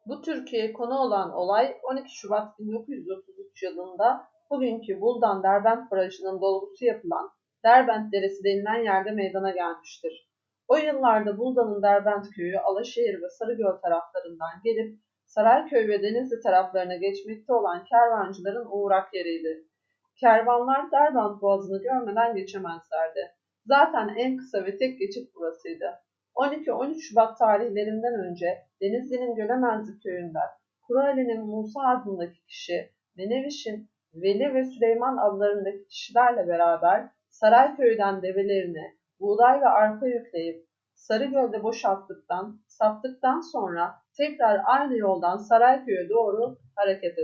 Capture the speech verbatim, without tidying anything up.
Bu Türkiye konu olan olay on iki Şubat bin dokuz yüz otuz üç yılında bugünkü Buldan Derbent Barajı'nın dolgusu yapılan Derbent Deresi denilen yerde meydana gelmiştir. O yıllarda Buldan'ın Derbent köyü Alaşehir ve Sarıgöl taraflarından gelip Sarayköy ve Denizli taraflarına geçmekte olan kervancıların uğrak yeriydi. Kervanlar Derbent Boğazı'nı görmeden geçemezlerdi. Zaten en kısa ve tek geçit burasıydı. on iki on üç Şubat tarihlerinden önce Denizli'nin Gölemezli köyünden Kurali'nin Musa adındaki kişi, Meneviş'in Veli ve Süleyman adlarındaki kişilerle beraber Sarayköy'den develerini buğday ve arpa yükleyip Sarıgöl'de boşalttıktan, sattıktan sonra tekrar aynı yoldan Sarayköy'e doğru hareket ettiler.